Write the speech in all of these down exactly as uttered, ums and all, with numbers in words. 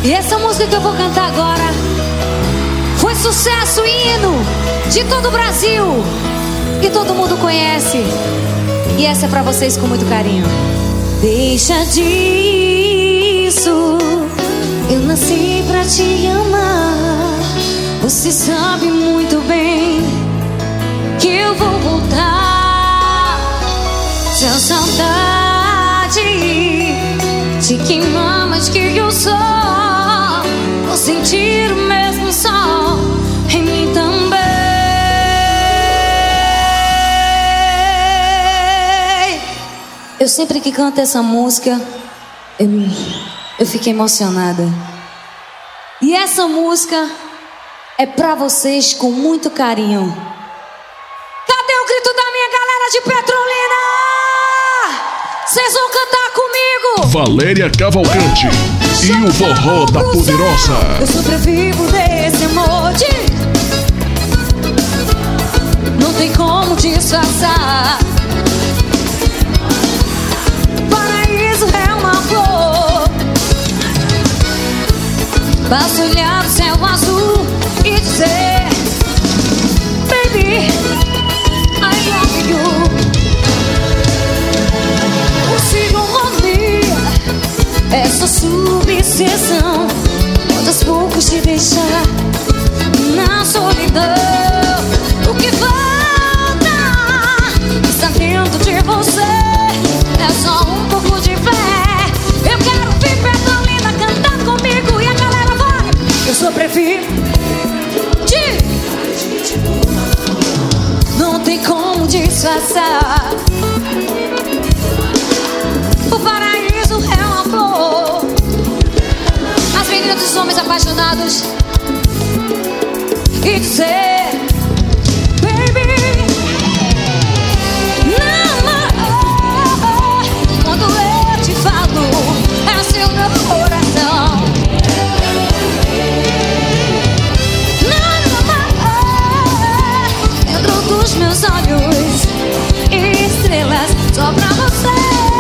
E essa música que eu vou cantar agora foi sucesso e hino de todo o Brasil, que todo mundo conhece. E essa é pra vocês com muito carinho. Deixa disso, eu nasci pra te amar. Você sabe muito bem que eu vou voltar. Se a saudade de quem ama, de que eu sou, vou sentir o mesmo sol em mim também. Eu sempre que canto essa música, eu, eu fico emocionada. E essa música é pra vocês com muito carinho. Cadê o grito da minha galera de Petrolina? Vocês vão cantar comigo? Valéria Cavalcante e o Forró da Poderosa. Eu sobrevivo desse amor de... Não tem como disfarçar. Paraíso é uma flor. Basta olhar o céu azul e dizer: baby, I love you. O ciúme, essa subseção, pode aos poucos te deixar na solidão. O que falta está dentro de você, é só um pouco de fé. Eu quero ver Petrolina cantar comigo e a galera vai. Eu sobrevivo de... Não tem como disfarçar. O paraíso é uma flor. As meninas dos homens apaixonados e dizer: baby, não, quando eu te falo, é o seu meu coração. Dentro dos meus olhos, estrelas só pra você.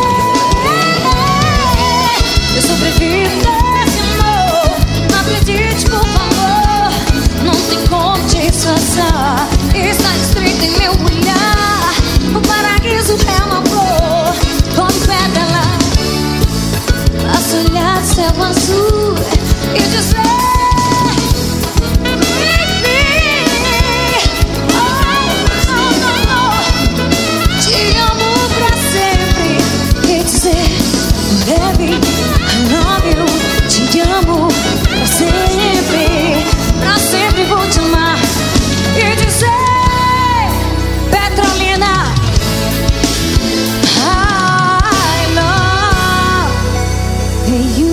Eu sobrevivo desse amor. Não acredite, por favor. Não tem como disfarçar. Está escrito em meu olhar. O paraíso é uma flor, como pétala. Basta olhar o céu azul e dizer: baby, I love you. Te amo pra sempre. Pra sempre vou te amar e dizer: Petrolina, I love you.